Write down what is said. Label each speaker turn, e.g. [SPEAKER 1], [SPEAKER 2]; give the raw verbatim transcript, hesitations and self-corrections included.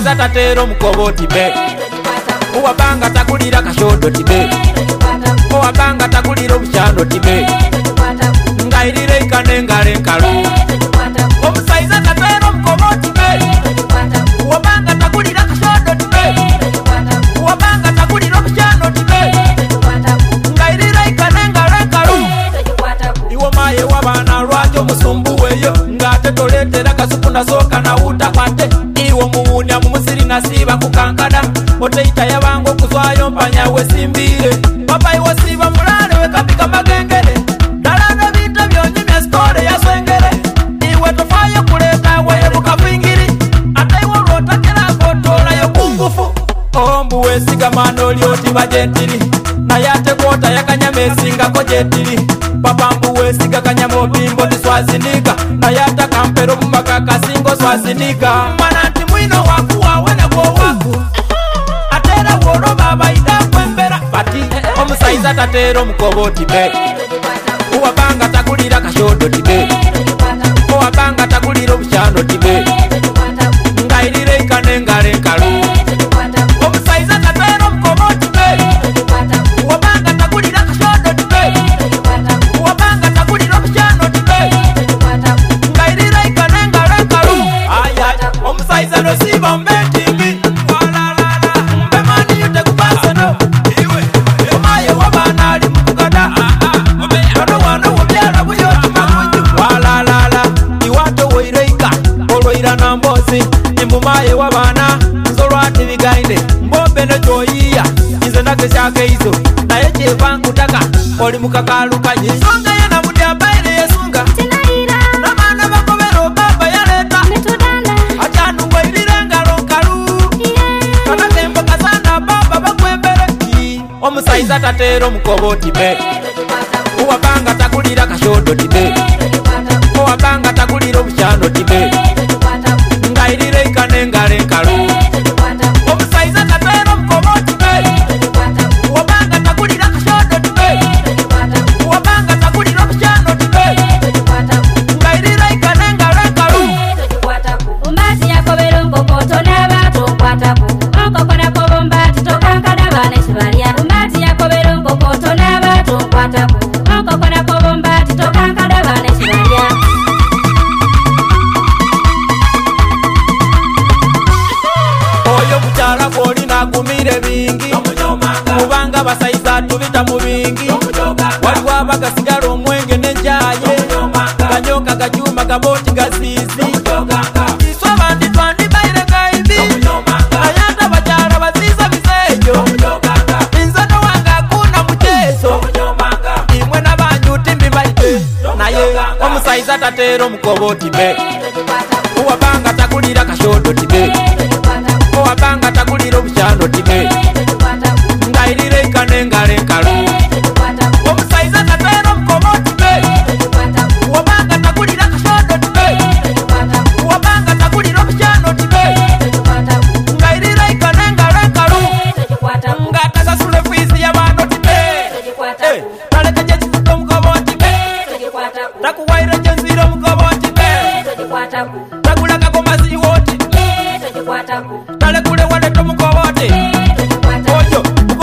[SPEAKER 1] Omusaiza tatero mukoboti be Uwabanga takulira kashodo tibe Uwabanga takulira obushando tibe Ngairire ikane ngare nkalu Omusaiza tatero mukoboti be Uwabanga takulira kashodo tibe Uwabanga takulira obushando tibe Ngairire ikane ngare nkalu Iwo maye wabana lwajo musumbu weyo Ngate toletera kasukunda soka na utakwate Iwo muwunya mumusiri nasiba kukankada Oteita yabango kuzwayo mpanya wesimbire Papa iwo siba mulale wekapika magengere Dalano vita vyonyimya skore ya swengere Iwe tofayo kuleta weye bukafingiri Ata iwo rota kila kotola yo kungufu Ombu wesiga manoli otiba jetiri Na yate kota ya kanyamesinga ko jetiri Papa mbu wesiga kanyamo bimbo di swazinika Na yata kampero mbaka kasingo swazinika Mananti mwino waku wawene kwa waku Atera woro baba ida kwembera Pati omusaiza tatero mukoboti be Uwabanga takulira kashodo tibe Uwabanga takulira obushando tibe Ngairire ikane ngare nkalu Omusaiza tatero mukoboti be Uwabanga takulira kashodo tibe Uwabanga takulira obushando tibe Ngairire ikane ngare nkalu Aya omusaiza no siba mbetingi Imbumaye wabana nzolwati bigainde mbombe no joyiya izo ndakeshake izo naye kyeva nkutaka oli mukakalukanyi songa yena mudi abaire yesunga
[SPEAKER 2] Tinaira
[SPEAKER 1] Namana bakobero baba yaleta
[SPEAKER 2] Netudanda
[SPEAKER 1] Ajanu wairire ngalo nkalu
[SPEAKER 2] Yeah
[SPEAKER 1] Kanatembo kasana baba bakwembere Omusaiza tatero mukoboti be Uwabanga takulira kashodo tibe Uwabanga takulira obushando tibe Ngairire ikane ngare nkalu Omusaiza tatero mukoboti be Uwabanga takulira kashodo tibe Uwabanga takulira obushando tibe Ngairire ikane ngare nkalu
[SPEAKER 2] Umbati yakobero mkokoto n'abato nkwatako Onkoko nako bombati tokankada bane kibalya Umbati yakobero mkokoto n'abato nkwatako Onkoko nako bombati tokankada bane kibalya
[SPEAKER 1] Oyo kuchala koli nagumire bingi Kubanga basaiza tubita mu bingi Waliwo abagasigala omwenge n'enjaye Kanyoka gajuma gaboti gasizi Iswa bandi twandibaire gaibi Ayata bachala basiza bisejo Inzano wanga kuna muchezo Imwe nabanjuti mbibaite Naye omusaiza tatero mukoboti be Uwabanga takulira kashodo tibe Uwabanga takulira obushando tibe Ngairire ikane ngare nkalu Omusaiza tatero mukoboti be Uwabanga takulira kashodo tibe Uwabanga takulira obushando tibe Ngairire ikane ngare nkalu Ngata sule fwizi yabano tibe Taleke jechizito mukoboti be Takuwaire jenziro mukoboti be Takula kakomasi woti Tale kule wale to mukoboti Oyo